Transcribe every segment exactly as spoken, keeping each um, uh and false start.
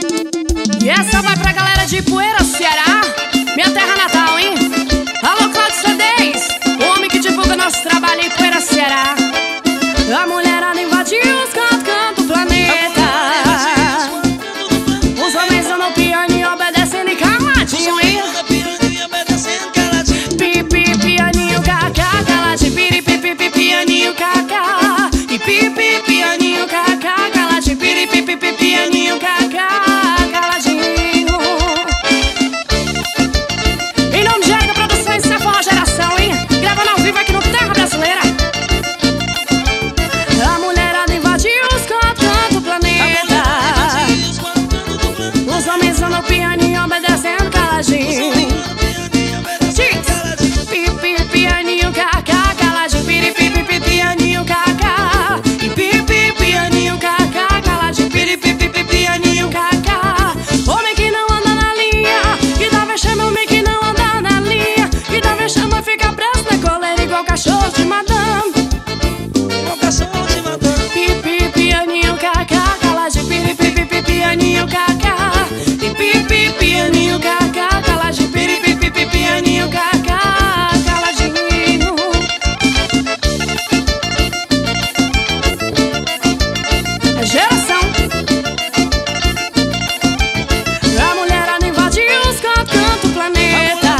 E essa vai pra galera de Poeira, Ceará, minha terra natal, hein? Alô, Cláudio C Ds, o homem que divulga nosso trabalho em Poeira, Ceará. A mulherada invadiu os cantos, canto do planeta. Os homens andam pianinho, obedecendo e caladinho, hein? Pipi, pianinho, cacá, caladinho, piripi, pipi, pianinho, cacá. E pipi, pianinho, cacá, caladinho, piripi, pipi, pianinho, cacá. Pianinho obedecendo caladinho. Pipi, pianinho, cacá, caladinho, piripi, pipi, pianinho, cacá. E pipi, pianinho, cacá, caladinho, piripi, pipi, pianinho, cacá. Homem que não anda na linha, que dá vexame, homem que não anda na linha, que dá vexame, fica preso na coleira igual cachorro de madame. Igual cachorro de madame. Pipi, pianinho, cacá, caladinho, piripi, pipi, pianinho, cacá. Pipi, pianinho, cacá, caladinho, piripi, pipi, pianinho, cacá, caladinho. É geração. A mulherada invadiu os cantos, canto do planeta.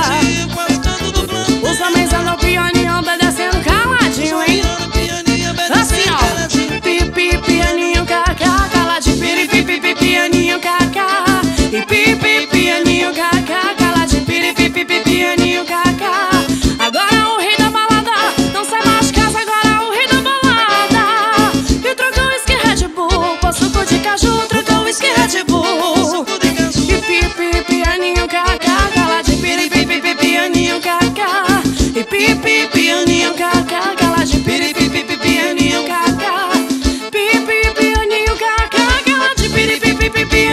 Os homens andam pianinho, obedecendo caladinho, hein? Assim, ó. Pipi, pianinho, cacá, caladinho, piripi, pipi, pianinho, cacá. E pipi, pianinho, cacá, caladinho, piripi, pipi, pianinho, cacá. Agora o rei da balada não sai mais de casa, agora o rei da balada. E trocou o whisky Red Bull por suco de caju, trocou o whisky Red Bull. E pipi, pianinho, cacá, caladinho, piripi, pipi, pianinho, cacá. E pipi, pianinho, cacá, caladinho, piripi, pipi, pianinho, cacá. Pipi, pianinho, cacá, caladinho, piripi, pipi, pianinho.